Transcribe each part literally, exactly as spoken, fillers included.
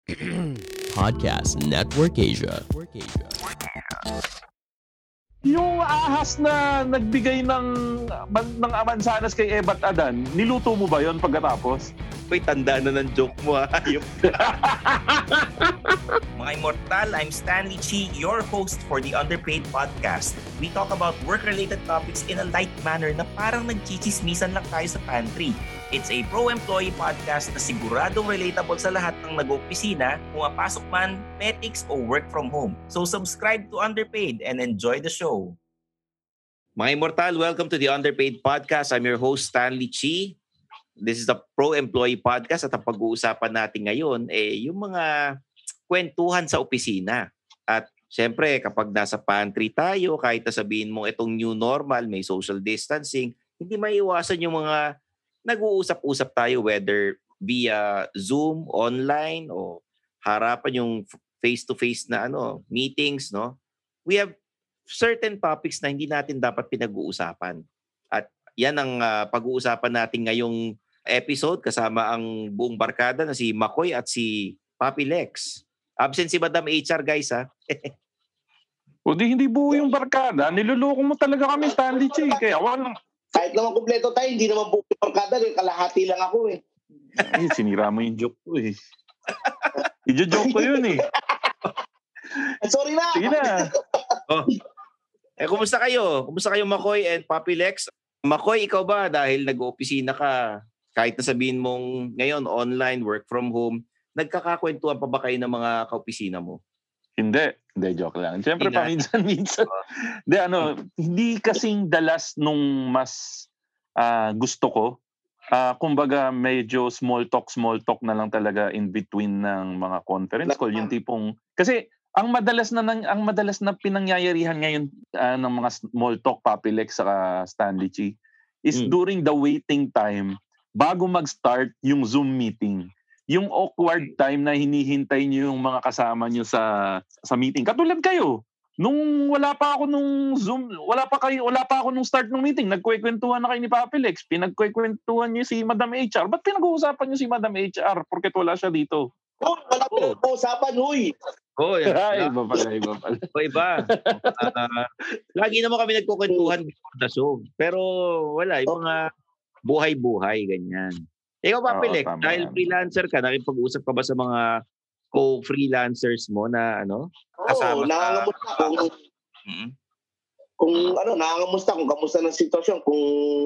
Podcast Network Asia. Yung ahas na nagbigay ng ng amansanas kay Ebat Adan, niluto mo ba yon pagkatapos? Uy, tanda na ng joke mo ha. Mga Immortal, I'm Stanley Chi, your host for the Underpaid Podcast. We talk about work-related topics in a light manner na parang nagchichismisan lang tayo sa pantry. It's a pro-employee podcast na siguradong relatable sa lahat ng nag-opisina, pumapasok man, petics o work from home. So subscribe to Underpaid and enjoy the show. Mga Immortal, welcome to the Underpaid Podcast. I'm your host, Stanley Chi. This is the pro-employee podcast at ang pag-uusapan natin ngayon eh yung mga kwentuhan sa opisina. At syempre, kapag nasa pantry tayo, kahit na sabihin mo itong new normal, may social distancing, hindi maiiwasan yung mga nag-uusap-usap tayo whether via Zoom, online, o harapan yung face-to-face na ano meetings, no? We have certain topics na hindi natin dapat pinag-uusapan. At yan ang uh, pag-uusapan natin ngayong episode kasama ang buong barkada na si Makoy at si Papi Lex. Absent si Madam H R, guys, ha? O di hindi buo yung barkada. Niloloko mo talaga kami, Stanley Chi. Kaya walang... Kahit naman kumpleto tayo, hindi naman buo yung barkada. Kalahati lang ako eh. Ay, sinira mo yung joke ko eh. I-joke ko yun eh. Sorry na. Sige na. Oh. Eh, kumusta kayo? Kumusta kayo, Makoy and Papi Lex? Makoy, ikaw ba? Dahil nag-opisina ka, kahit na sabihin mong ngayon, online, work from home, nagkakakwentuhan pa ba kayo ng mga kaopisina mo? Hindi. Hindi, joke lang. Siyempre, paminsan-minsan. Hindi, ano, hindi kasing dalas nung mas uh, gusto ko. Uh, kumbaga, medyo small talk, small talk na lang talaga in between ng mga conference call. Yung tipong, kasi ang madalas na ang madalas na pinangyayarihan ngayon uh, ng mga small talk, Papi Lex saka Stanley Chi, is mm. during the waiting time, bago mag-start yung Zoom meeting. Yung awkward time na hinihintay niyo yung mga kasama niyo sa sa meeting. Katulad kayo, nung wala pa ako nung Zoom, wala pa kayo, wala pa ako nung start ng meeting, nagkwekwentuhan na kayo ni Papi Lex, pinagkwekwentuhan niyo si Madam H R. Ba't pinag-uusapan niyo si Madam H R? Porket wala siya dito. Oh, wala pa pinag-uusapan, huy. Oh, yeah. Ay, iba pala, iba pala. O iba. Uh, lagi naman kami nagkukwentuhan before the show. Pero wala, yung mga buhay-buhay, ganyan. Ikaw ba, Pelek, dahil freelancer ka, nakipag-usap ka ba sa mga co-freelancers mo na ano? Oo, nangangamusta kung, mm-hmm. kung ano, nangangamusta kung kamusta ng sitwasyon, kung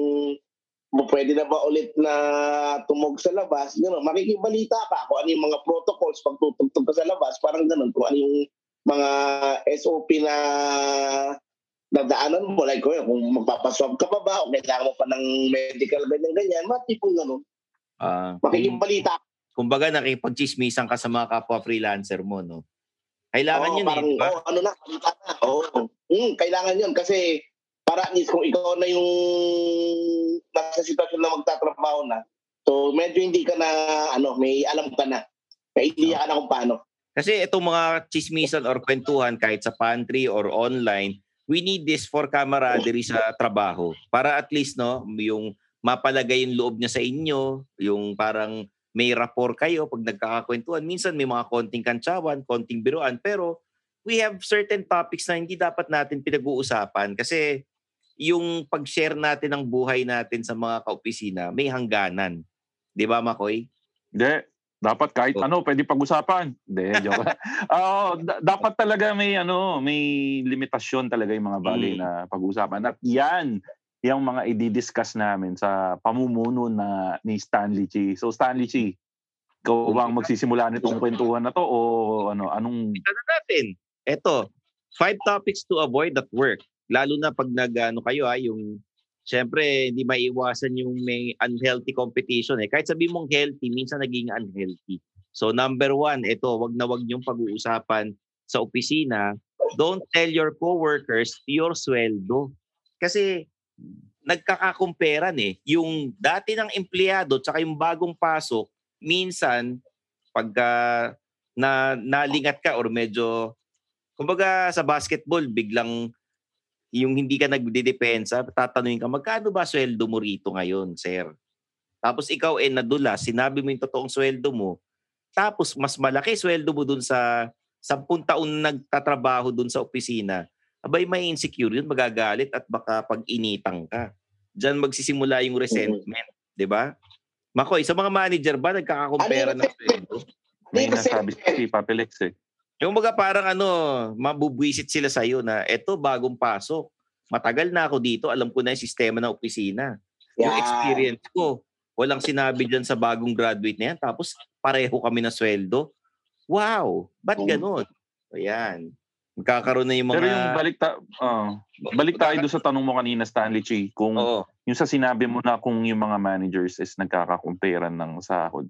pwede na ba ulit na tumog sa labas, gano'n, makikibalita ka kung ano yung mga protocols pag tutugtog ka sa labas, parang gano'n, kung ano yung mga S O P na dadaanan mo, like kung magpapaswab ka pa ba, o kailangan mo pa ng medical ganyan-ganyan, matipong gano'n. Uh, makikibalita. Kung, kumbaga, nakipag-chismisan ka sa mga kapwa-freelancer mo, no? Kailangan oh, yun parang, eh, diba? Oh, ano na, Oo, oh, mm, kailangan yun kasi para at least kung ikaw na yung nasa sitwasyon na magtatrabaho na, so medyo hindi ka na, ano, may alam ka na. May idea ka na kung paano. Kasi itong mga chismisan or kwentuhan kahit sa pantry or online, we need this for camaraderie sa trabaho. Para at least, no, yung mapalagay yung loob niya sa inyo, yung parang may rapport kayo pag nagkakakwentuhan. Minsan may mga konting kantsawan, konting biruan, pero we have certain topics na hindi dapat natin pinag-uusapan kasi yung pag-share natin ng buhay natin sa mga kaopisina, may hangganan. Di ba, Makoy? Hindi. Dapat kahit oh. ano, pwede pag-usapan. Hindi, joke. uh, d- dapat talaga may ano, may limitasyon talaga yung mga bagay mm. na pag-usapan. At yan, yung mga i-discuss namin sa pamumuno na ni Stanley Chi. So Stanley Chi, ikaw bang magsisimula nitong kwentuhan na to o ano, anong... Ito na natin. Ito, five topics to avoid at work. Lalo na pag nag-ano kayo ha, yung siyempre hindi maiiwasan yung may unhealthy competition eh. Kahit sabihin mong healthy, minsan naging unhealthy. So number one, ito, wag na wag niyong pag-uusapan sa opisina. Don't tell your coworkers your sweldo. Kasi nagkakakumperan eh. Yung dati ng empleyado tsaka yung bagong pasok, minsan pagka na nalingat ka or medyo kumbaga sa basketball biglang yung hindi ka nagdedepensa, tatanungin ka, magkano ba sweldo mo rito ngayon, sir? Tapos ikaw eh nadulas, sinabi mo yung totoong sweldo mo, tapos mas malaki sweldo mo dun sa sampung taon nagtatrabaho dun sa opisina, abay may insecure yun, magagalit at baka pag-initang ka. Diyan magsisimula yung resentment, mm-hmm. di ba? Makoy, sa mga manager ba nagkakakumpara ng sweldo? May nasabi si Papilex eh. Yung mga parang ano, mabubwisit sila sa'yo na eto bagong pasok. Matagal na ako dito, alam ko na yung sistema ng opisina. Yeah. Yung experience ko, walang sinabi dyan sa bagong graduate na yan. Tapos pareho kami na sweldo. Wow! Ba't ganun? Ayan. Magkakaroon na yung mga... Pero yung balik, ta- uh, balik tayo doon sa tanong mo kanina, Stanley Chi, kung Oo. yung sa sinabi mo na kung yung mga managers is nagkakakumpera ng sahod.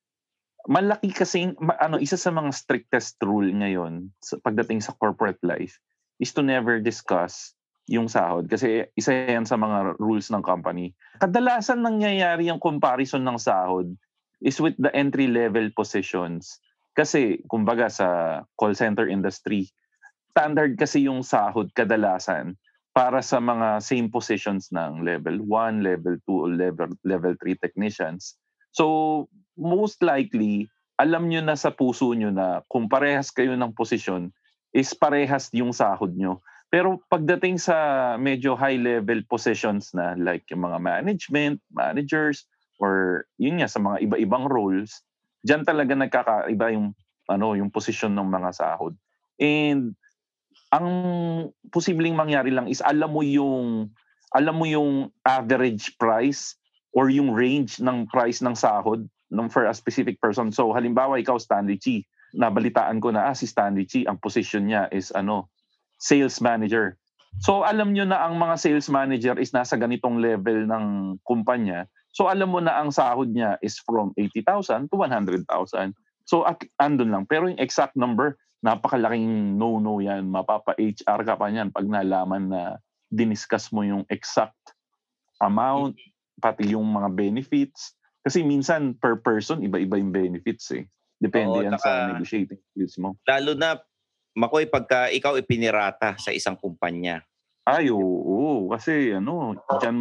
Malaki kasing, ano, isa sa mga strictest rule ngayon sa pagdating sa corporate life is to never discuss yung sahod. Kasi isa yan sa mga rules ng company. Kadalasan nangyayari yung comparison ng sahod is with the entry-level positions. Kasi, kumbaga sa call center industry, standard kasi yung sahod kadalasan para sa mga same positions ng level one, level two, or level, level three technicians. So, most likely, alam nyo na sa puso nyo na kung parehas kayo ng posisyon, is parehas yung sahod nyo. Pero pagdating sa medyo high-level positions na like yung mga management, managers, or yun nga sa mga iba-ibang roles, dyan talaga nagkakaiba yung, ano, yung posisyon ng mga sahod. And ang posibleng mangyari lang is alam mo yung, alam mo yung average price or yung range ng price ng sahod ng for a specific person. So halimbawa ikaw Stanley Chi, nabalitaan ko na ah, si Stanley Chi ang position niya is ano, sales manager. So alam nyo na ang mga sales manager is nasa ganitong level ng kumpanya. So alam mo na ang sahod niya is from eighty thousand to one hundred thousand. So at, andun lang. Pero yung exact number, napakalaking no-no yan. Mapapa-H R ka pa niyan pag nalaman na diniscuss mo yung exact amount, pati yung mga benefits. Kasi minsan per person, iba-iba yung benefits eh. Depende Oo, yan taka, sa negotiating skills mo. Lalo na, Makoy, pagka ikaw ipinirata sa isang kumpanya. Ay, oo. Kasi ano, dyan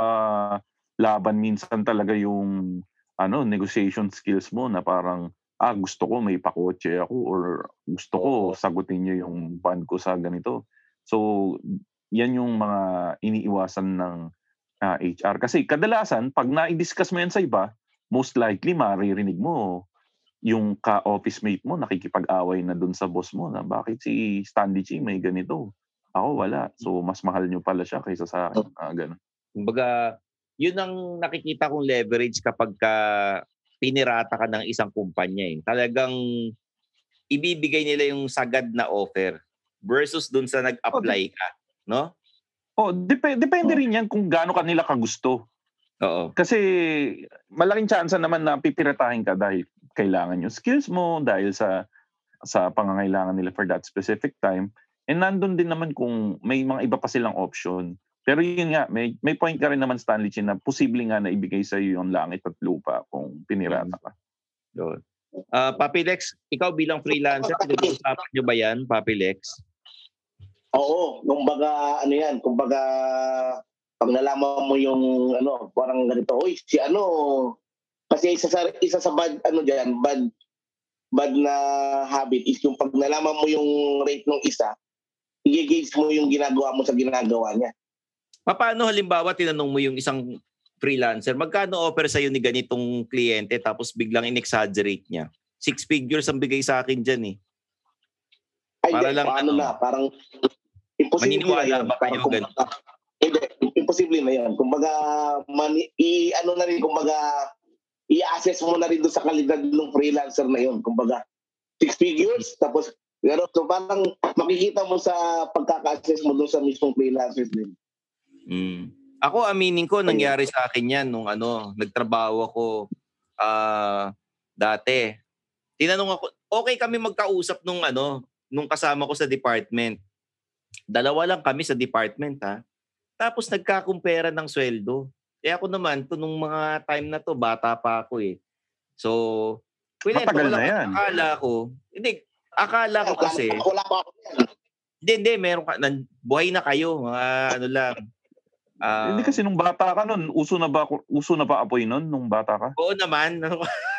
mapapalaban minsan talaga yung ano, negotiation skills mo na parang, ah, gusto ko may pakotse ako or gusto ko sagutin nyo yung band ko sa ganito. So, yan yung mga iniiwasan ng uh, H R. Kasi kadalasan, pag na-discuss mo yan sa iba, most likely maririnig mo yung ka-office mate mo nakikipag-away na dun sa boss mo na bakit si Stanley Chi may ganito? Ako wala. So, mas mahal nyo pala siya kaysa sa akin. Ah, ganun. Kumbaga, yun ang nakikita kong leverage kapag ka pinirata ka ng isang kumpanya. Eh. Talagang ibibigay nila yung sagad na offer versus dun sa nag-apply ka. No? Oh, dep- depende oh. rin yan kung gaano kanila kagusto. Oo. Kasi malaking tsansa naman na pipiratahin ka dahil kailangan yung skills mo, dahil sa sa pangangailangan nila for that specific time. And nandun din naman kung may mga iba pa silang option. Pero yun nga, may, may point ka rin naman, Stanley Chi, na posible nga na ibigay sa iyo yung langit at lupa kung pinirata ka. Doon. Uh, Papi Lex, ikaw bilang freelancer, pinag-uusapan nyo ba yan, Papi Lex? Oo, kumbaga ano yan, kumbaga pag nalaman mo yung ano, parang ganito, uy, si ano, kasi isa sa isa sa bad ano diyan, bad bad na habit is yung pag nalaman mo yung rate ng isa, i-gauge mo yung ginagawa mo sa ginagawa niya. Paano halimbawa tinanong mo yung isang freelancer, magkano offer sa'yo ni ganitong kliyente tapos biglang in-exaggerate niya? Six figures ang bigay sa akin dyan eh. Ay, para lang ano na, parang imposible na yan. Ba kayo ganun? Hindi, imposible na yan. Kumbaga, mani, i, ano na rin, kumbaga, i-assess mo na rin doon sa kalidad ng freelancer na yun. Kumbaga, six figures, tapos, pero so parang makikita mo sa pagkaka-assess mo doon sa mismong freelancers din. Mm. Ako, aminin ko, nangyari sa akin yan nung ano, nagtrabaho ako uh, dati. Tinanong ako, okay kami magkausap nung ano, nung kasama ko sa department. Dalawa lang kami sa department ha. Tapos nagkakumpera ng sweldo. Eh ako naman, to nung mga time na to, bata pa ako eh. So, matagal na yan. Akala ko, hindi, akala ko kasi, wala pa ako yan. Hindi, hindi, meron ka, buhay na kayo, mga ano lang. Uh, hindi kasi nung bata ka nun, uso na ba uso na ba apoy nun nung bata ka? Oo naman.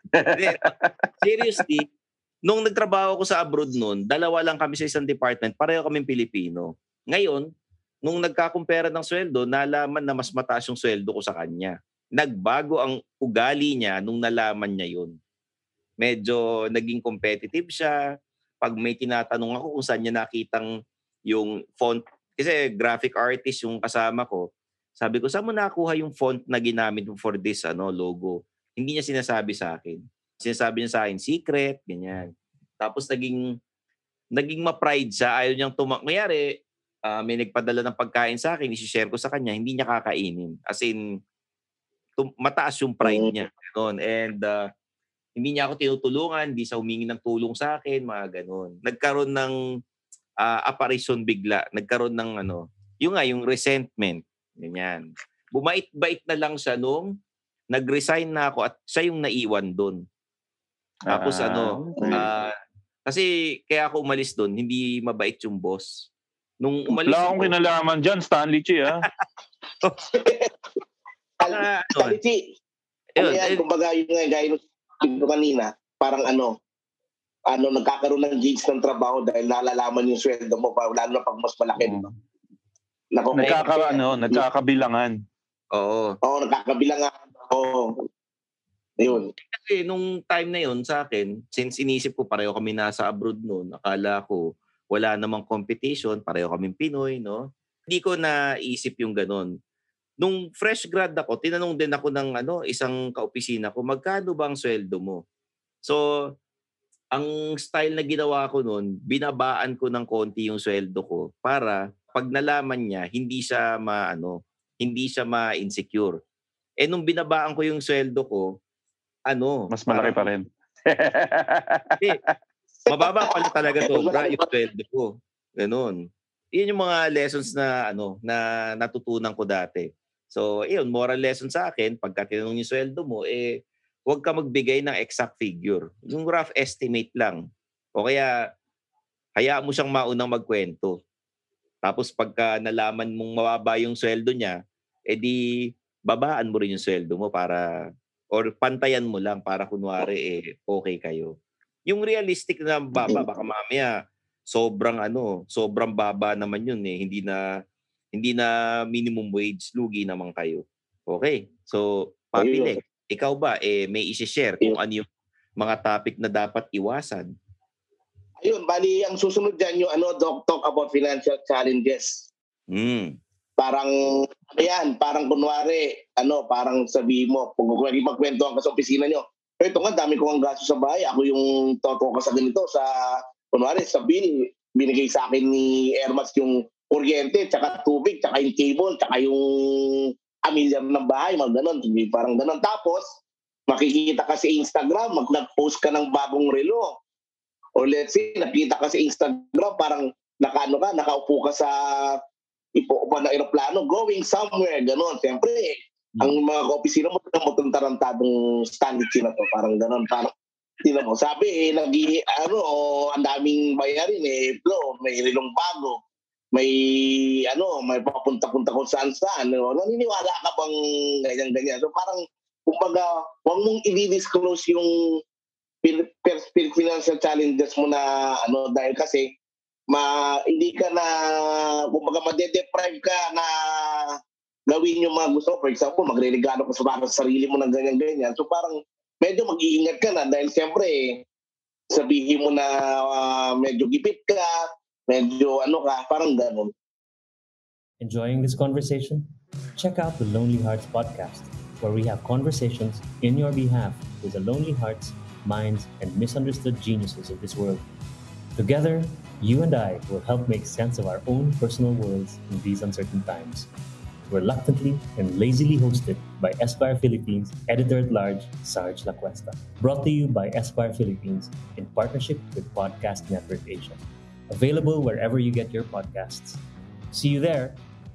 Seriously, nung nagtrabaho ko sa abroad noon, dalawa lang kami sa isang department, pareho kaming Pilipino. Ngayon, nung nagkakumpera ng sweldo, nalaman na mas mataas yung sweldo ko sa kanya. Nagbago ang ugali niya nung nalaman niya yun. Medyo naging competitive siya. Pag may tinatanong ako kung saan niya nakitang yung font, kasi graphic artist yung kasama ko, sabi ko, saan mo nakuha yung font na ginamit for this ano logo? Hindi niya sinasabi sa akin. Sinasabi niya sa akin, secret, ganyan. Tapos naging, naging ma-pride siya. Ayaw niyang tumak... Mayari, uh, may nagpadala ng pagkain sa akin, isi-share ko sa kanya, hindi niya kakainin. As in, tum- mataas yung pride niya. Ganun. And uh, hindi niya ako tinutulungan, hindi siya humingi ng tulong sa akin, mga ganun. Nagkaroon ng uh, apparition bigla. Nagkaroon ng ano, yung nga, yung resentment. Ganyan. Bumait-bait na lang siya nung nag-resign na ako at siya yung naiwan doon. Tapos ah, ano, okay. uh, kasi kaya ako umalis doon, hindi mabait yung boss. Nung umalis wala akong kinalaman dyan, Stanley Chi, ha? uh, Stanley Chi, ano yan, kumbaga yung nga, gaya nung kanina, parang ano, ano, nagkakaroon ng gigs ng trabaho dahil nalalaman yung sweldo mo, lalo na pag mas malaki, hmm. diba? Nagkaka, ano, nagkakabilangan. Oo. Oo, nagkakabilangan. Oo. Ayun. Kasi nung time na yun sa akin, since inisip ko pareho kami nasa abroad noon, akala ko wala namang competition, pareho kaming Pinoy, no? Hindi ko naisip yung ganun. Nung fresh grad ako, tinanong din ako ng ano, isang kaopisina ko, magkano ba ang sweldo mo? So, ang style na ginawa ko noon, binabaan ko ng konti yung sweldo ko para pag nalaman niya, hindi siya ma-ano, hindi siya ma-insecure. Eh nung binabaan ko yung sweldo ko, ano, mas malaki pa rin. Eh, mababa pala talaga sobra yung sweldo ko. Ganun. Iyon yung mga lessons na ano, na natutunan ko dati. So, iyon, moral lesson sa akin, pagka tinanong yung sweldo mo, eh, huwag ka magbigay ng exact figure. Yung rough estimate lang. O kaya, hayaan mo siyang maunang magkwento. Tapos pagka nalaman mong mababa yung sweldo niya, edi babaan mo rin yung sweldo mo para, or pantayan mo lang para kunwari eh okay kayo. Yung realistic na baba, baka mamaya sobrang ano, sobrang baba naman yun eh. Hindi na, hindi na minimum wage, lugi naman kayo. Okay, so Papi, ikaw ba, eh, may isi-share kung ano yung mga topic na dapat iwasan? Ayun, bali, ang susunod dyan yung ano, talk, talk about financial challenges. Mm. Parang, ano yan, parang kunwari, ano, parang sabihin mo, kung magkwentuhan ka sa opisina nyo, ito nga, dami ko ang gasto sa bahay, ako yung totoo ka sa ganito, sa, kunwari, sa bill, binigay sa akin ni Airmas yung kuryente, tsaka tubig, tsaka yung cable, tsaka yung amilyar ng bahay, mga ganon, parang ganon. Tapos, makikita ka sa Instagram, mag nag-post ka ng bagong relo. Or let's say, nakita ka sa Instagram, parang nakaano ka, nakaupo ka sa ipo-upa ng aeroplano, going somewhere, gano'n. Siyempre, hmm. ang mga ka-opisina mo, matuntarantadong Stanley Chi na to, parang gano'n. Parang, tinan mo, sabi, eh, nagi, ano, ang daming bayarin, eh, flow, may rilong bago, may, ano, may papunta-punta kung saan-saan. No? Naniniwala ka bang ganyan-ganyan? So, parang, kumbaga, huwag mong i-disclose yung financial challenges mo na ano dahil kasi ma hindi ka na kumbaga ma-deprive ka na gawin yung mga gusto. For example, magre-regalo ka sa para sa sarili mo ng ganyan-ganyan. So parang medyo mag-iingat ka na dahil siyempre sabihin mo na uh, medyo gipit ka, medyo ano ka, parang gano'n. Enjoying this conversation? Check out the Lonely Hearts podcast, where we have conversations in your behalf with the lonely hearts, minds, and misunderstood geniuses of this world. Together, you and I will help make sense of our own personal worlds in these uncertain times. Reluctantly and lazily hosted by Esquire Philippines Editor-at-Large Sarge Lacuesta. Brought to you by Esquire Philippines in partnership with Podcast Network Asia. Available wherever you get your podcasts. See you there!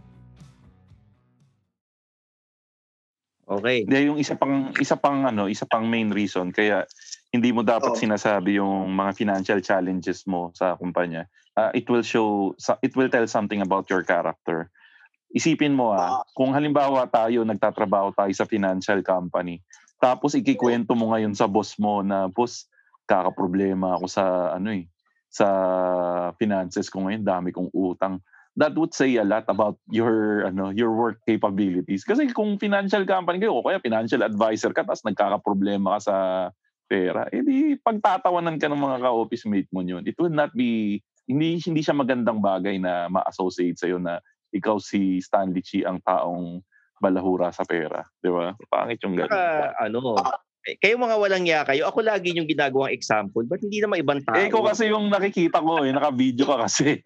Okay. Hindi, yung isa pang isa pang ano, isa pang main reason kaya hindi mo dapat oh. sinasabi yung mga financial challenges mo sa kumpanya. Uh, it will show it will tell something about your character. Isipin mo ah, kung halimbawa tayo nagtatrabaho tayo sa financial company, Tapos ikikwento mo ngayon sa boss mo na, boss, kakaproblema ako sa ano eh, sa finances ko ngayon, dami kong utang. That would say a lot about your ano your work capabilities. Kasi kung financial company kayo o kaya financial advisor ka tapos nagkakaproblema ka sa pera, edi pagtatawanan ka ng mga ka-office mate mo yun. It would not be hindi hindi siya magandang bagay na ma-associate sa iyo na ikaw si Stanley Chi ang taong balahura sa pera, di ba? Pangit yung ganun. Saka, ano, kayo mga walang ya kayo, ako lagi yung ginagawang example, ba't hindi naman ibang tao? Eh, ikaw kasi yung nakikita ko eh, naka-video ka kasi.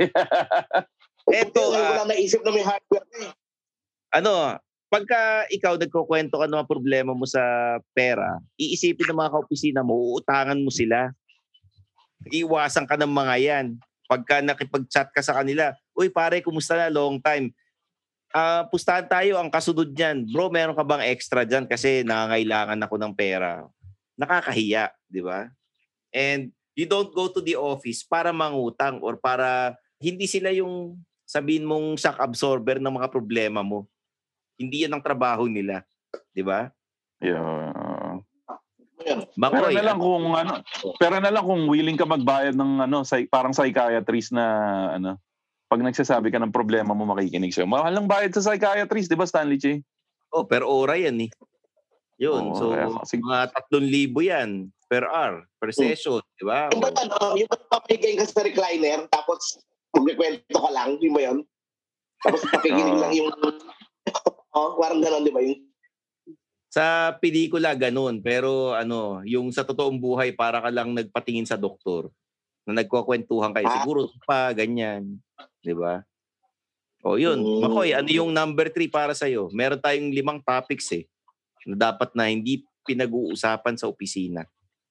Eto, uh, wala naisip na may hardware eh. Ano, pagka ikaw nagkukwento ka ng mga problema mo sa pera, iisipin ng mga kaopisina mo, uutangan mo sila. Iwasan ka ng mga yan. Pagka nakipag-chat ka sa kanila, uy pare, kumusta na? Long time. Uh, pustahan tayo, ang kasunod niyan. Bro, meron ka bang extra dyan? Kasi nangangailangan ako ng pera. Nakakahiya, di ba? And you don't go to the office para mangutang or para hindi sila yung sabihin mong shock absorber ng mga problema mo. Hindi yan ang trabaho nila. Di ba? Yeah. Makoy, pero na lang kung ano, pero na lang kung willing ka magbayad ng ano, parang psychiatrist na ano, pag nagsasabi ka ng problema mo, makikinig siya. Mahal lang bayad sa psychiatrist, di ba, Stanley Chi? Oh, per ora yan eh. Yun. Oh, so, kasi mga tatlong libo yan per hour, per session, hmm. di ba? Yung ba ano, yung ba papigay ka sa recliner, tapos magkikwento ka lang, di ba yun? Tapos pakikinig oh. lang yung, oh, parang gano'n, di ba yun? Sa pelikula, ganun. Pero ano, yung sa totoong buhay, para ka lang nagpatingin sa doktor na nagkukwentuhan kayo. Ah. Siguro pa, ganyan. Di ba? O yun. Mm. Makoy, ano yung number three para sa'yo? Meron tayong limang topics eh na dapat na hindi pinag-uusapan sa opisina.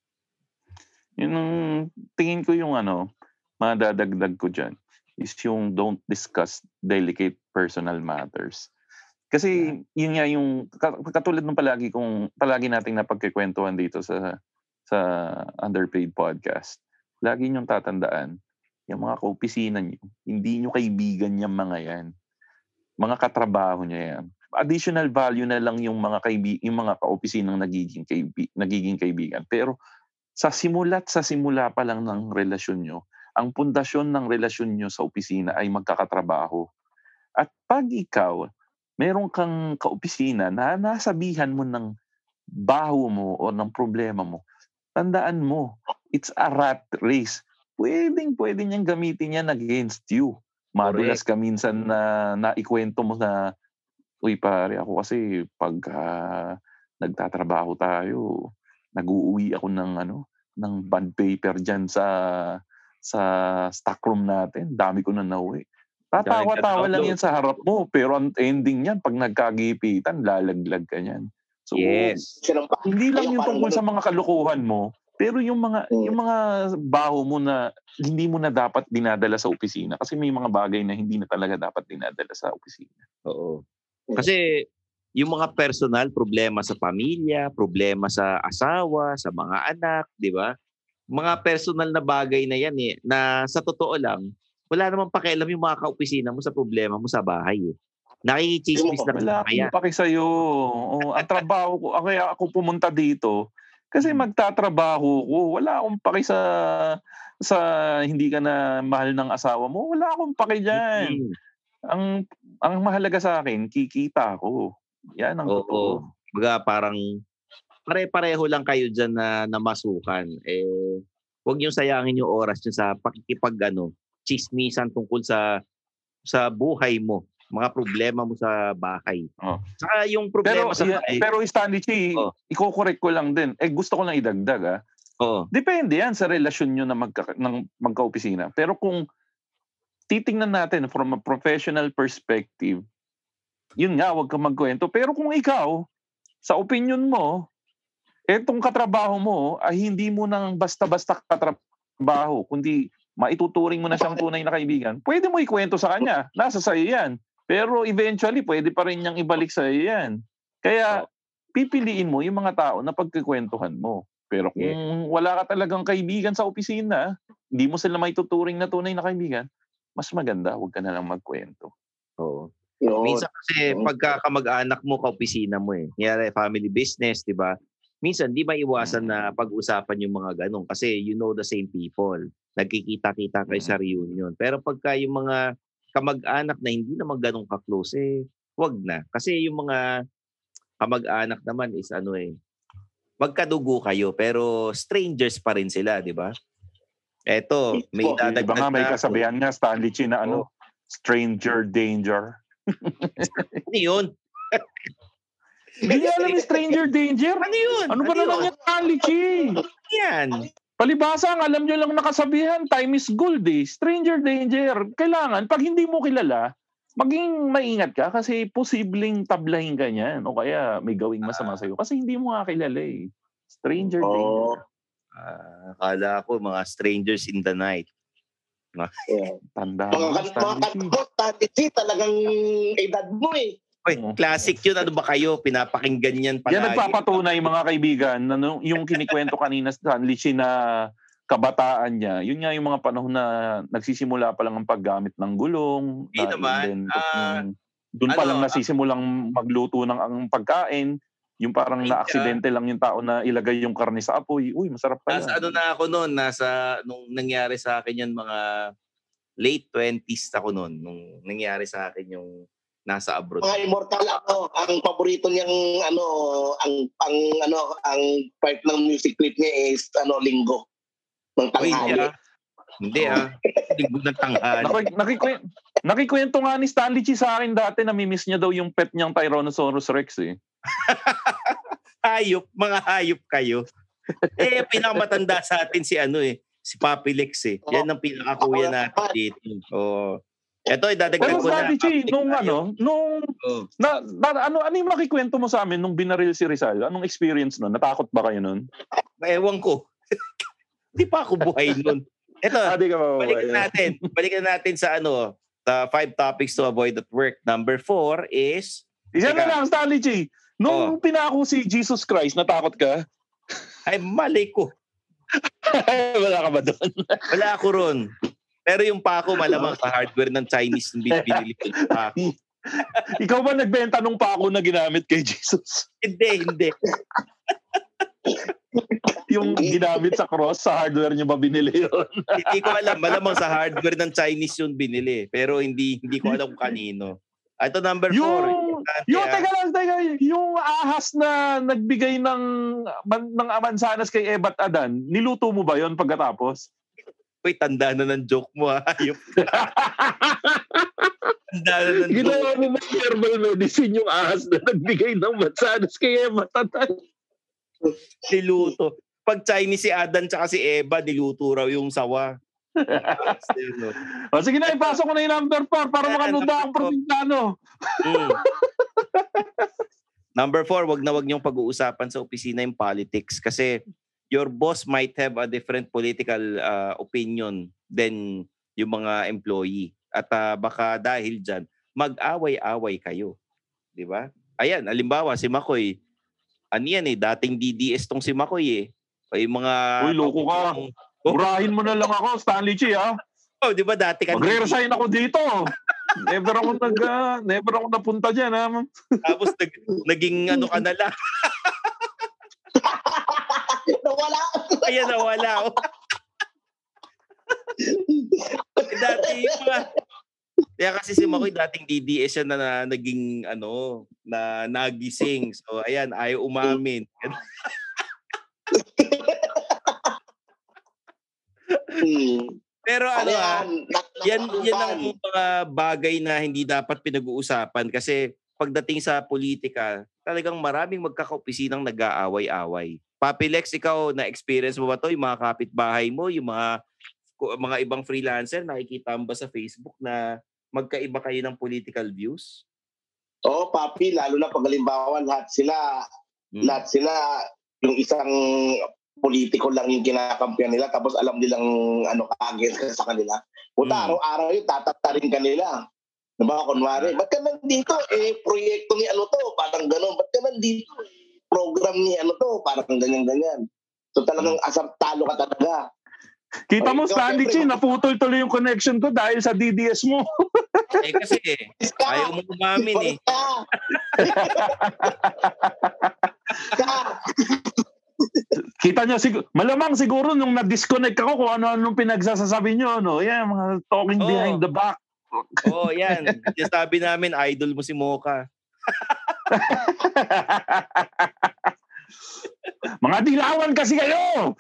Yun ang tingin ko yung ano, madadagdag ko dyan is yung don't discuss delicate personal matters. Kasi yun nga yung katulad ng palagi kung palagi nating napagkikwentuhan dito sa sa Underpaid Podcast. Lagi niyong tatandaan, yung mga kaopisina niyo, hindi niyo kaibigan yung mga yan. Mga katrabaho niya yan. Additional value na lang yung mga kaibigan, yung mga kaopisinang nagiging kaibi, nagiging kaibigan. Pero sa simula't sa simula pa lang ng relasyon niyo, ang pundasyon ng relasyon niyo sa opisina ay magkakatrabaho. At pag ikaw meron kang kaopisina na nasabihan mo ng baho mo o ng problema mo, tandaan mo, it's a rat race. Pwedeng, pwede niyang gamitin yan against you. Madulas ka minsan na naikwento mo na, uy pare, ako kasi pag uh, nagtatrabaho tayo, nag-uuwi ako ng, ano, ng bond paper dyan sa, sa stockroom natin. Dami ko na nauwi. Tatawa-tawa lang yan sa harap mo, pero ang ending niyan, pag nagkagipitan, lalaglag ka niyan. So, yes. Hindi lang yung tungkol sa mga kalukuhan mo, pero yung mga yung mga baho mo na hindi mo na dapat dinadala sa opisina kasi may mga bagay na hindi na talaga dapat dinadala sa opisina. Oo. Kasi yung mga personal problema sa pamilya, problema sa asawa, sa mga anak, di ba? Mga personal na bagay na yan eh, na sa totoo lang, wala namang pakialam yung mga kaopisina mo sa problema mo sa bahay. Eh. Nakikichismis na wala akong paki sa'yo. O, ang trabaho ko, kaya ako pumunta dito, kasi magtatrabaho ko. Wala akong paki sa, sa hindi ka na mahal ng asawa mo. Wala akong paki dyan. Mm-hmm. Ang, ang mahalaga sa akin, kikita ko. Yan ang Oo, totoo. Baga parang pare-pareho lang kayo dyan na namasukan. Eh, huwag niyong sayangin yung oras nyo sa pakikipag ano, chismisan tungkol sa sa buhay mo, mga problema mo sa bahay. Oh. Saka yung problema pero, sa bahay. Pero Stanley Chi, oh. iko-correct ko lang din. Eh gusto ko lang idagdag ah. Oh. Depende yan sa relasyon nyo na magka, ng magka-opisina. Pero kung titingnan natin from a professional perspective, yun nga, wag kang magkwento. Pero kung ikaw, sa opinion mo, etong katrabaho mo ay hindi mo nang basta-basta katrabaho, kundi maituturing mo na siyang tunay na kaibigan, pwede mo ikwento sa kanya. Nasa sa'yo yan. Pero eventually, pwede pa rin niyang ibalik sa'yo yan. Kaya, pipiliin mo yung mga tao na pagkikwentuhan mo. Pero kung yeah. wala ka talagang kaibigan sa opisina, hindi mo sila maituturing na tunay na kaibigan, mas maganda, huwag ka na lang magkwento. Oo. Minsan kasi pagka kamag-anak mo, kaopisina mo eh. Kaya family business, di ba? minsan di maiwasan na pag-usapan yung mga ganun kasi you know the same people. Nagkikita-kita kayo sa reunion. Pero pagka yung mga kamag-anak na hindi naman ganun ka-close, eh, wag na. Kasi yung mga kamag-anak naman is ano eh, magkadugo kayo pero strangers pa rin sila, di ba? Eto, may dadagdag iba nga, may kasabihan nga, Stanley Chi na ano, stranger danger. Ano yun? Hindi niya alam yung stranger danger? Ano yun? Ano ba ano naman yung Stanley Chi? Yan. Palibasa, ang alam nyo lang nakasabihan, time is gold eh. Stranger danger. Kailangan, pag hindi mo kilala, maging maingat ka kasi posibleng tablahin ka niyan o kaya may gawing masama sa'yo kasi hindi mo nga kilala eh. Stranger oh. danger. Uh, akala ko mga strangers in the night. Yeah. Tanda mo, Stanley Chi, talagang edad mo eh. Oy, classic yun. Ano ba kayo? Pinapakinggan yan palagi. Yan nagpapatunay mga kaibigan na yung kinikwento kanina Stanley Chi na kabataan niya. Yun nga yung mga panahon na nagsisimula pa lang ang paggamit ng gulong. Hindi naman. Uh, doon pa ano, lang nasisimulang magluto ng ang pagkain. Yung parang na-aksidente lang yung tao na ilagay yung karne sa apoy. Uy, masarap pa yan. Nasa ano na ako noon, nasa, nung nangyari sa akin yan, mga late twenties ako noon, nung nangyari sa akin yung nasa abroad. Mga immortal ako, ang paborito niyang, ano, ang, ang, ano, ang part ng music clip niya is, ano, Linggo. Ng tanghali. Uy, hindi ah. Linggo ng tanghali. Nakik- nakikwento, nakikwento nga ni Stanley Chi sa akin dati, namimiss niya daw yung pet niyang Tyrannosaurus Rex eh. Hayop, mga hayop kayo. Eh, pinakamatanda sa atin si ano eh, si Papi Lex eh. Yan ang pinakakuya natin dito. Oh. Ito, idadagdag ko na. Pero Chi, nung ano, nung, oh. na, na, ano, ano yung makikwento mo sa amin nung binaril si Rizal? Anong experience nun? Natakot ba kayo nun? Ewan ko. Hindi pa ako buhay nun. Ito, ah, balikan natin. Balikan natin sa ano, the five topics to avoid at work. Number four is... Isa na lang, Stanley Chi. Nung oh. pinako si Jesus Christ, natakot ka? Ay, mali ko. Wala ka ba doon? Wala ako ron. Pero yung pako, malamang sa hardware ng Chinese binili ko yung pako. Ikaw ba nagbenta nung pako na ginamit kay Jesus? Hindi, hindi. Yung ginamit sa cross, sa hardware niyo ba binili yun? Hindi ko alam. Malamang sa hardware ng Chinese yun binili. Pero hindi hindi ko alam kung kanino. Ito number yung, four. Yung, ah. teka lang, teka, yung ahas na nagbigay ng, ng mansanas kay Eva at Adan, niluto mo ba yon pagkatapos? Uy, tanda na ng joke mo ha. Tanda na ng joke. Ginawa mo ba herbal medicine yung ahas na nagbigay ng mansanas kay Eva at Adan? Niluto. Pag Chinese si Adan tsaka si Eva, niluto raw yung sawa. O sige na, ipasok ko na yung number four para makanuda ang probinsano. Mm. Number four, wag na wag niyong pag-uusapan sa opisina yung politics kasi your boss might have a different political uh, opinion than yung mga employee. At uh, baka dahil dyan, mag-away-away kayo. Di ba? Ayan, alimbawa, si Makoy, ano yan eh, dating D D S tong si Makoy eh. O yung mga... Uy, loko ka. Urahin mo na lang ako, Stanley Chi, ha? Oh, di ba dati ka... Magre-resign ako dito. Never ako nag... Uh, never ako napunta dyan, ha? Tapos nag, naging ano ka na lang. Nawala. Ayan, nawala. Oh. Dati yung mga... Kaya kasi si Makoy dating D D S siya na, na naging ano, na nagising. So, ayan, ayaw umamin. Hmm. Pero ano ah, yan, yan ang mga bagay na hindi dapat pinag-uusapan kasi pagdating sa politika, talagang maraming magkakaopisinang nag-aaway-away. Papi Lex, ikaw na-experience mo ba to? Yung mga kapitbahay mo, yung mga mga ibang freelancer, nakikita mo ba sa Facebook na magkaiba kayo ng political views? Oo, Papi, lalo na pag halimbawa lahat sila, hmm. lahat sila, yung isang politiko lang yung kinakampiyan nila tapos alam nilang ano against ka sa kanila. Puta, hmm. araw-araw yung tatatarin ka nila. Diba, kunwari, ba't ka nandito? Eh, proyekto ni ano to, parang gano'n. Ba't ka nandito? Program ni ano to, parang ganyan-ganyan. So talagang asar talo ka talaga. Kita mo, Stanley Chi, naputol tuloy yung connection ko dahil sa D D S mo. Eh kasi, ayaw mo umamin eh. Kita nyo, sig- malamang siguro nung na-disconnect ako kung ano-anong pinagsasasabi nyo, no? Yan, mga talking Oo. behind the back. Oo, yan. Sabi namin, idol mo si Mocha. Mga dilawan kasi kayo!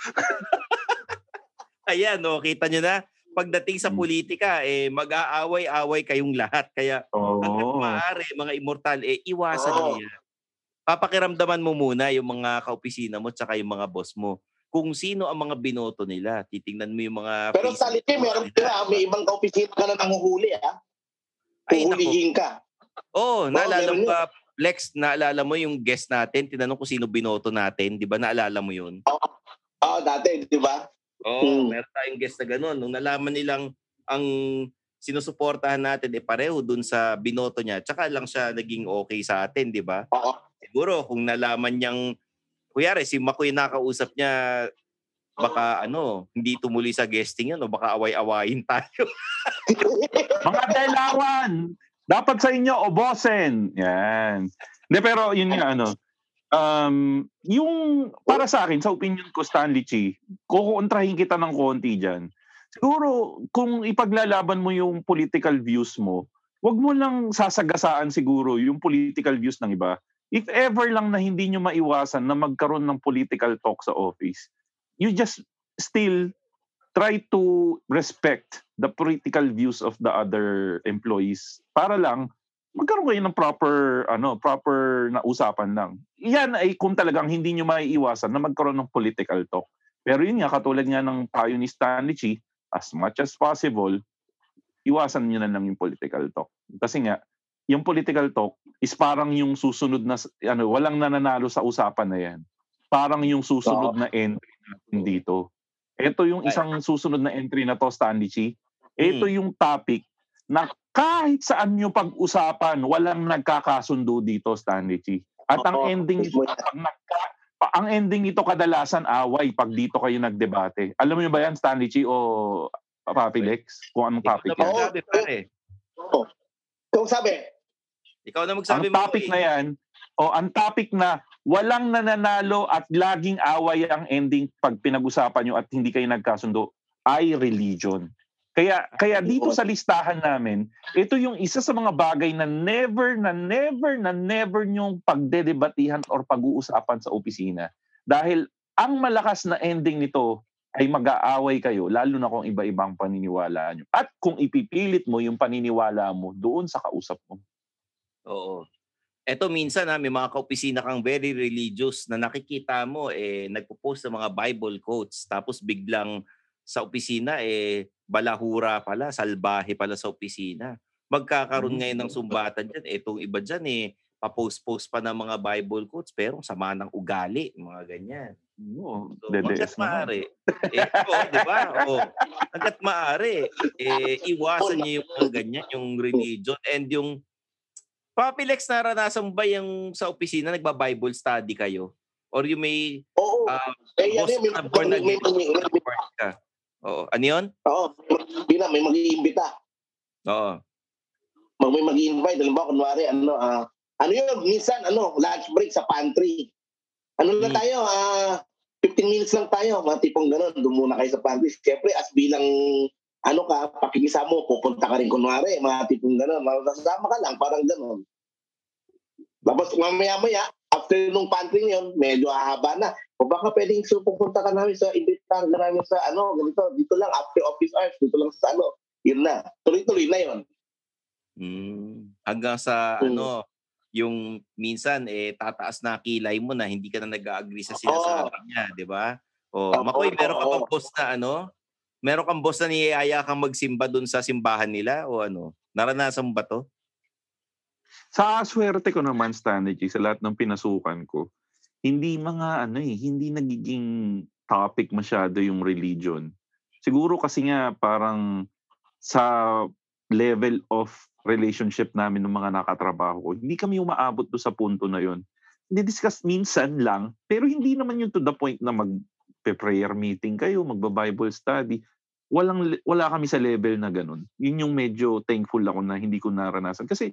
Ayan, no, kita nyo na. Pagdating sa politika, eh, mag-aaway-away kayong lahat. Kaya, Oo. hanggat maaari, mga immortal, eh, iwasan Oo. nyo yan. Papakiramdaman mo muna yung mga kaopisina mo tsaka yung mga boss mo. Kung sino ang mga binoto nila. Titingnan mo yung mga... Pero sa Facebook Lipi, meron nila. ka, may ibang kaopisina ka na nanguhuli, ha? Ay, Huhulihin ka. Oo, oh, naalala meron mo ba, Lex, naalala mo yung guest natin, tinanong kung sino binoto natin, di ba? Naalala mo yun? Oo, oh, dati, di ba? Oo, oh, Hmm. meron tayong guest na gano'n. Nung nalaman nilang ang sinusuportahan natin, eh pareho dun sa binoto niya, tsaka lang siya naging okay sa atin, di ba? Oo. Siguro, kung nalaman niyang, kuyari, si Makoy nakausap niya, baka ano, hindi tumuloy sa guesting yun, o baka away-awayin tayo. Mga dilawan! Dapat sa inyo, obosen! Yan. Hindi, pero yun nga, ano, um, yung, para sa akin, sa opinion ko, Stanley Chi, kukontrahin kita ng konti dyan. Siguro, kung ipaglalaban mo yung political views mo, wag mo lang sasagasaan siguro yung political views ng iba. If ever lang na hindi nyo maiwasan na magkaroon ng political talk sa office, you just still try to respect the political views of the other employees para lang magkaroon kayo ng proper ano proper na usapan lang. Iyan ay kung talagang hindi nyo maiiwasan na magkaroon ng political talk. Pero yun nga, katulad nga ng payo ni Stanley Chi, as much as possible, iwasan nyo na lang yung political talk. Kasi nga, yung political talk is parang yung susunod na, ano, walang nananalo sa usapan na yan. Parang yung susunod na entry natin dito. Ito yung isang susunod na entry na to, Stanley Chi. Ito yung topic na kahit saan nyo pag-usapan, walang nagkakasundo dito, Stanley Chi. At ang ending nito, pag nagka, ang ending nito kadalasan away pag dito kayo nagdebate. Alam mo ba yan, Stanley Chi o Papi Lex? Kung anong topic Ikaw yan? na magsabi, pare. Oo. Ikaw sabi. Ikaw na magsabi Ang mo. topic eh. na yan, o ang topic na walang nananalo at laging away ang ending pag pinag-usapan nyo at hindi kayo nagkasundo, ay religion. Kaya kaya dito sa listahan namin, ito yung isa sa mga bagay na never, na never, na never nyong pagdedebatihan or pag-uusapan sa opisina. Dahil ang malakas na ending nito ay mag-aaway kayo, lalo na kung iba-ibang paniniwala nyo. At kung ipipilit mo yung paniniwala mo doon sa kausap mo. Oo. Eto minsan ha, may mga kaopisina kang very religious na nakikita mo eh nagpo-post ng mga Bible quotes tapos biglang sa opisina eh balahura pala, salbahe pala sa opisina. Magkakaroon Mm-hmm. ngayon ng sumbatan dyan. Etong iba dyan eh papost-post pa ng mga Bible quotes pero sama ng ugali, mga ganyan. Oo, So, dedes hanggat naman. maaari, eh, oh, di ba? Oh, hanggat maaari, eh, iwasan niyo yung mga ganyan, yung religion and yung Papi Lex, naranasan mo ba yung sa opisina nagba-Bible study kayo? Or you may Oo. uh, Eh, yan boss eh, may- na born may- again may- may- convert ka? Oo. Ano yun? Oo. Bina, may mag-iimbita. Oo. Mag may mag-i-invite. Alam ba, kunwari, ano, ah, ano yun, minsan, ano, lunch break sa pantry. Ano na Hmm. tayo, ah, fifteen minutes lang tayo, mga tipong gano'n, doon muna kayo sa pantry. Siyempre, as bilang, ano ka, pakikisama mo, pupunta ka rin, kunwari, mga tipong gano'n, masasama ka lang, parang gano'n. Tapos, mamaya-maya, after nung pantry yun, medyo hahaba na. O baka pwedeng so, pupunta ka namin sa, imbitahan ka namin sa, ano, ganito, dito lang, after office hours, dito lang sa, ano, yun na. Tuloy-tuloy na yun. Hmm. Hanggang sa Hmm. ano, yung minsan eh tataas na kilay mo na hindi ka na nag-agree sa sinasabi niya, di ba? O, Oo, Makoy, meron ka oo. bang boss na ano? Meron kang boss na niyaya kang magsimba dun sa simbahan nila o ano? Naranasan mo ba to? Sa swerte ko naman, Stanley G, sa lahat ng pinasukan ko, hindi mga ano eh, hindi nagiging topic masyado yung religion. Siguro kasi nga parang sa level of relationship namin ng mga nakatrabaho ko, hindi kami umaabot do sa punto na yon. Di-discuss minsan lang, pero hindi naman yun to the point na mag-prayer meeting kayo, magba-Bible study. Walang, wala kami sa level na ganun. Yun yung medyo thankful ako na hindi ko naranasan. Kasi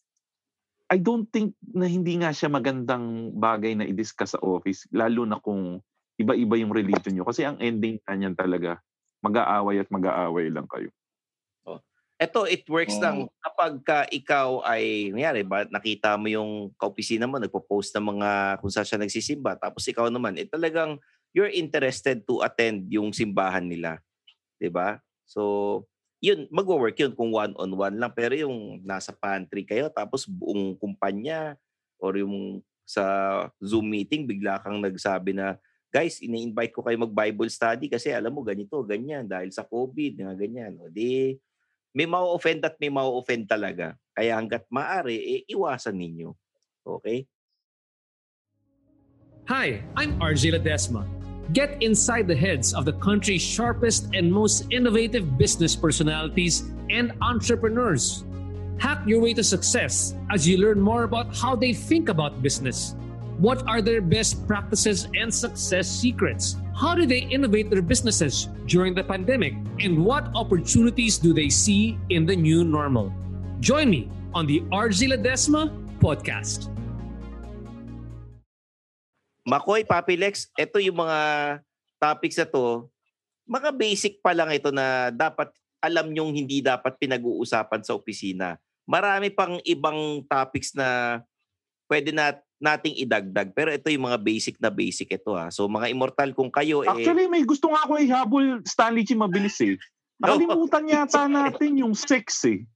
I don't think na hindi nga siya magandang bagay na i-discuss sa office, lalo na kung iba-iba yung religion nyo. Kasi ang ending kanyan talaga, mag-aaway at mag-aaway lang kayo. Oh. Ito, it works oh. lang kapag ka ikaw ay, nangyari ba, nakita mo yung kaopisina mo, nagpo-post ng mga kung saan siya nagsisimba, tapos ikaw naman, eh talagang you're interested to attend yung simbahan nila. Diba? So, yun, mag-work yun kung one-on-one lang. Pero yung nasa pantry kayo, tapos buong kumpanya, or yung sa Zoom meeting, bigla kang nagsabi na, guys, ini-invite ko kayo mag-Bible study kasi alam mo, ganito, ganyan, dahil sa COVID, nga ganyan. O di, may mau-offend at may mau-offend talaga. Kaya hanggat maaari, eh, iwasan ninyo. Okay? Hi, I'm R J Ledesma. Get inside the heads of the country's sharpest and most innovative business personalities and entrepreneurs. Hack your way to success as you learn more about how they think about business. What are their best practices and success secrets? How do they innovate their businesses during the pandemic? And what opportunities do they see in the new normal? Join me on the R J Ledesma podcast. Makoy, Papi Lex, ito yung mga topics na to, mga basic pa lang ito na dapat alam nyong hindi dapat pinag-uusapan sa opisina. Marami pang ibang topics na pwede na nating idagdag. Pero ito yung mga basic na basic ito ha. So mga immortal kung kayo eh... Actually, may gusto nga ako ihabol, Stanley Chi, mabilis eh. Nakalimutan yata natin yung sex eh.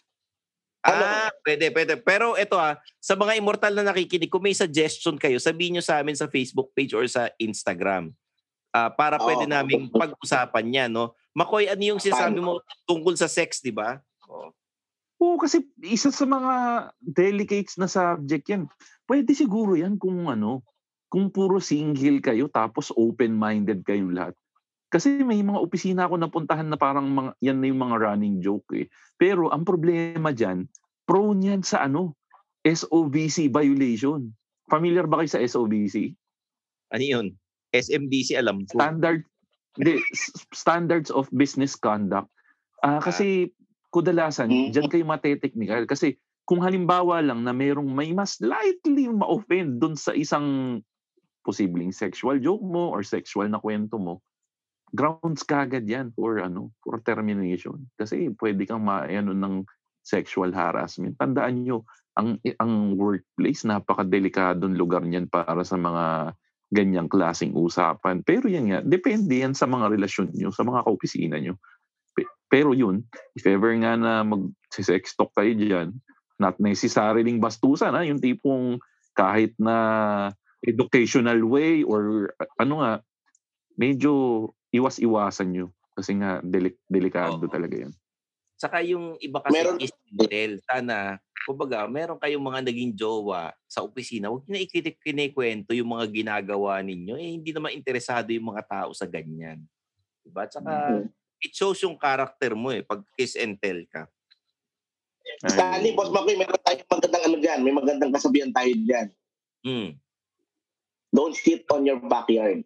Ah, pwede, pwede. Pero ito ah, sa mga immortal na nakikinig, kung may suggestion kayo, sabihin nyo sa amin sa Facebook page or sa Instagram. Uh, para pwede oh, naming pag-usapan yan, no? Makoy, ano yung sinasabi mo tungkol sa sex, di ba? Oo, oh. oh, kasi isa sa mga delicates na subject yan. Pwede siguro yan kung ano, kung puro single kayo tapos open-minded kayong lahat. Kasi may mga opisina ako napuntahan na parang mga, yan na yung mga running joke eh. Pero ang problema dyan, prone yan sa ano, S O B C violation. Familiar ba kayo sa S O B C? Ano yun? S M D C alam ko. Standard, the Standards of Business Conduct. Uh, kasi kudalasan, dyan kayo mateteknikal. Kasi kung halimbawa lang na merong may mas slightly ma-offend dun sa isang posibleng sexual joke mo or sexual na kwento mo, grounds kagad yan for ano for termination kasi pwede kang maano ng sexual harassment. Tandaan nyo, ang ang workplace napakadelikadong lugar niyan para sa mga ganyang klaseng usapan. Pero yan nga, depende yan sa mga relasyon nyo, sa mga kaopisina nyo. Pero yun, if ever nga na mag-sex talk kayo dyan, not necessarily bastusan, ha? Yung tipong kahit na educational way or ano nga, medyo iwas-iwasan nyo. Kasi nga, delik- delikado oh. talaga yan. Saka yung iba kasi meron, is model. Sana, kumbaga, meron kayong mga naging jowa sa opisina, huwag na ikinikwento yung mga ginagawa ninyo. Eh, hindi naman interesado yung mga tao sa ganyan. Diba? Saka, mm-hmm. it shows yung character mo eh, pag kiss and tell ka. Stanley, Boss Makoy, meron tayong magandang ano dyan. May magandang kasabihan tayo dyan. Mm. Don't shit on your backyard.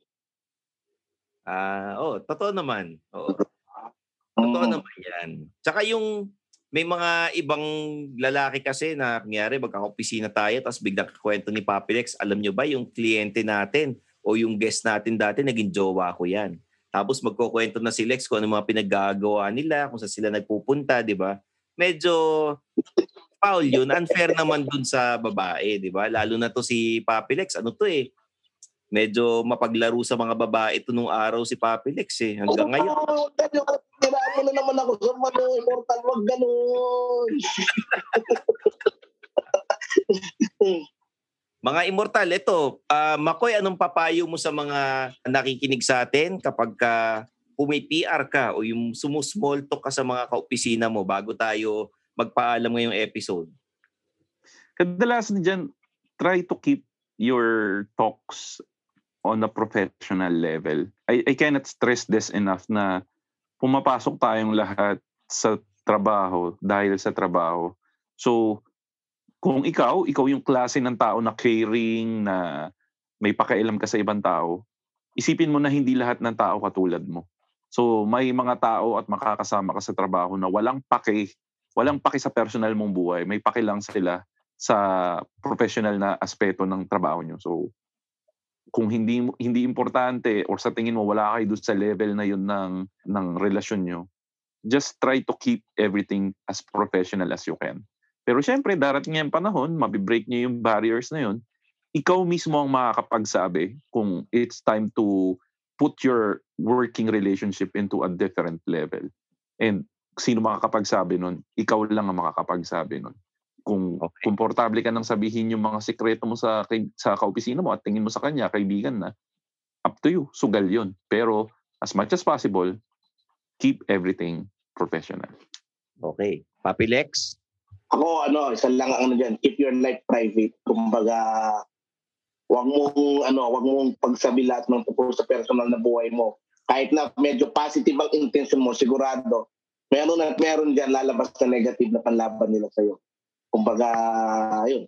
Ah, uh, oh, totoo naman. Oo. Totoo mm. naman 'yan. Tsaka yung may mga ibang lalaki kasi na kunyari magkakaopisina tayo tapos biglang kwento ni Papi Lex, alam nyo ba yung kliyente natin o yung guest natin dati naging jowa ko 'yan. Tapos magkukwento na si Lex kung ano mga pinaggagawa nila, kung saan sila nagpupunta, 'di ba? Medyo foul yun. Unfair naman dun sa babae, 'di ba? Lalo na to si Papi Lex, ano to eh. Medyo mapaglaro sa mga babae ito nung araw si Papi Lex eh. Hanggang oh, ngayon. Oo, oh, tira mo na naman ako sa mga immortal. Wag ganun. Mga immortal, ito. Uh, Makoy, anong papayo mo sa mga nakikinig sa atin kapag ka, kung may P R ka o yung sumusmall talk ka sa mga kaopisina mo bago tayo magpaalam ngayong episode? Kadalasan dyan, try to keep your talks on a professional level. I, I cannot stress this enough na pumapasok tayong lahat sa trabaho dahil sa trabaho. So, kung ikaw, ikaw yung klase ng tao na caring, na may pakialam ka sa ibang tao, isipin mo na hindi lahat ng tao katulad mo. So, may mga tao at makakasama ka sa trabaho na walang paki, walang paki sa personal mong buhay. May paki lang sila sa professional na aspeto ng trabaho nyo. So, kung hindi hindi importante or sa tingin mo wala kayo doon sa level na yun ng ng relasyon nyo, just try to keep everything as professional as you can. Pero syempre, darating yung panahon, mabibreak nyo yung barriers na yun, ikaw mismo ang makakapagsabi kung it's time to put your working relationship into a different level. And sino makakapagsabi nun? Ikaw lang ang makakapagsabi nun. Kung okay. komportable ka nang sabihin yung mga sekreto mo sa sa kaopisina mo at tingin mo sa kanya, kaibigan na, up to you, sugal yun. Pero as much as possible, keep everything professional. Okay. Papi Lex? Ako, ano, isa lang ang ano dyan, keep your life private. Kumbaga, wag mong, ano, wag mong pagsabi lahat ng tungkol sa personal na buhay mo. Kahit na medyo positive ang intention mo, sigurado, meron at meron dyan lalabas na negative na panlaban nila sa'yo. Kumbaga, yun.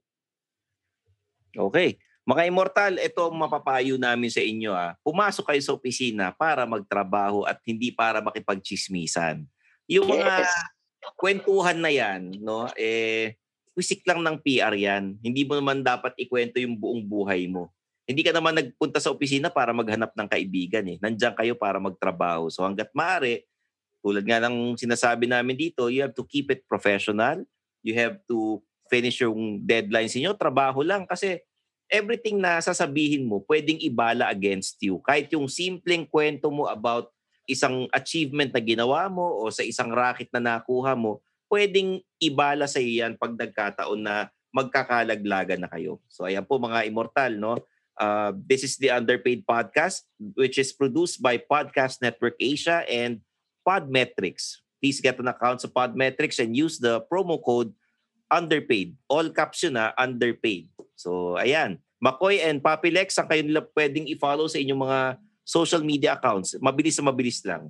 Okay. Mga immortal, ito ang mapapayo namin sa inyo. Ah. Pumasok kayo sa opisina para magtrabaho at hindi para makipagchismisan. Yung mga yes. kwentuhan na yan, no, eh, wisik lang ng P R yan. Hindi mo naman dapat ikwento yung buong buhay mo. Hindi ka naman nagpunta sa opisina para maghanap ng kaibigan. Eh. Nandiyan kayo para magtrabaho. So hanggat maaari, tulad nga ng sinasabi namin dito, you have to keep it professional. You have to finish yung deadlines niyo. Trabaho lang kasi everything na sasabihin mo, pwedeng ibala against you. Kahit yung simpleng kwento mo about isang achievement na ginawa mo o sa isang racket na nakuha mo, pwedeng ibala sa iyo yan pag nagkataon na magkakalaglagan na kayo. So ayan po mga immortal, no? Uh, this is the Underpaid Podcast, which is produced by Podcast Network Asia and Podmetrics. Please get an account sa Podmetrics and use the promo code Underpaid. All caps yun na, Underpaid. So ayan, Makoy and Papi Lex, ang kayo nila pwedeng i-follow sa inyong mga social media accounts. Mabilis na mabilis lang.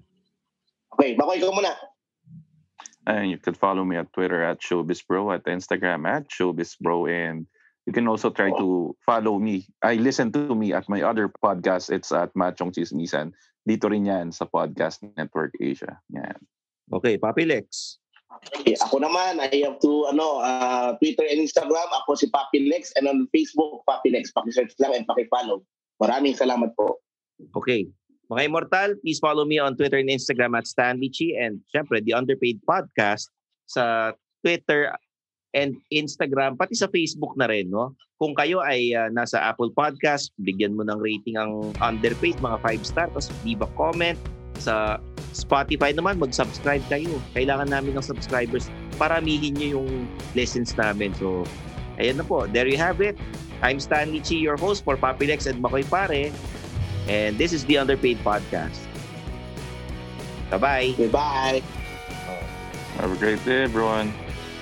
Okay, Makoy, ikaw muna. And you can follow me at Twitter at ShowbizBro, at Instagram at ShowbizBro, and you can also try to follow me. I listen to me at my other podcast. It's at Machong Chismisan. Dito rin yan sa Podcast Network Asia. Yan. Okay, Papi Lex. Okay, ako naman, I have to, ano, uh, Twitter and Instagram. Ako si Papi Lex, and on Facebook, Papi Lex. Paki-search lang and paki-follow. Maraming salamat po. Okay. Mga immortal, please follow me on Twitter and Instagram at Stanley Chi, and syempre, The Underpaid Podcast sa Twitter and Instagram, pati sa Facebook na rin, no? Kung kayo ay uh, nasa Apple Podcast, bigyan mo ng rating ang Underpaid, mga five star, tapos leave a comment. Sa Spotify naman, mag-subscribe kayo. Kailangan namin ng subscribers. Paramihin nyo yung lessons namin. So, ayan na po. There you have it. I'm Stanley Chi, your host for Papi Lex and Makoy Pare. And this is the Underpaid Podcast. Bye-bye. Bye-bye. Have a great day, everyone.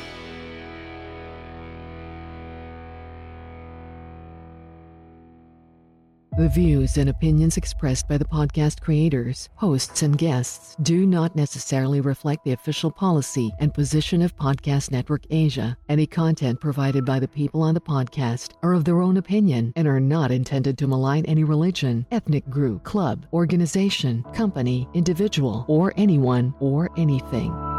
The views and opinions expressed by the podcast creators, hosts, and guests do not necessarily reflect the official policy and position of Podcast Network Asia. Any content provided by the people on the podcast are of their own opinion and are not intended to malign any religion, ethnic group, club, organization, company, individual, or anyone or anything.